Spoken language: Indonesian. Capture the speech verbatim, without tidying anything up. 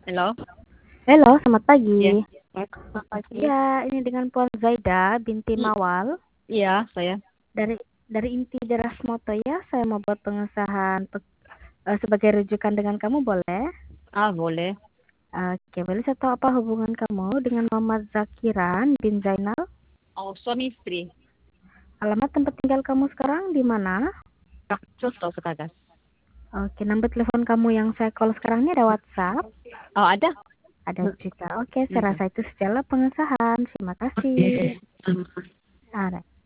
Halo? Halo, selamat Iya. pagi. Selamat pagi. Ya, ini dengan Puan Zaida binti I Mawal iya, saya. dari dari Inti Deras Moto ya. Saya mau buat pengesahan pe- eh, sebagai rujukan dengan kamu boleh? Ah, boleh. Oke, boleh saya tahu apa hubungan kamu dengan Muhammad Zakiran bin Zainal? Oh, suami istri. Alamat tempat tinggal kamu sekarang di mana? Kak Coto Sekagas. Oke, nomor telepon kamu yang saya call sekarang ini ada WhatsApp? Oh, ada? Ada juga. Oke, saya Hmm. rasa itu sejalan pengesahan. Terima kasih. Oke. Ada.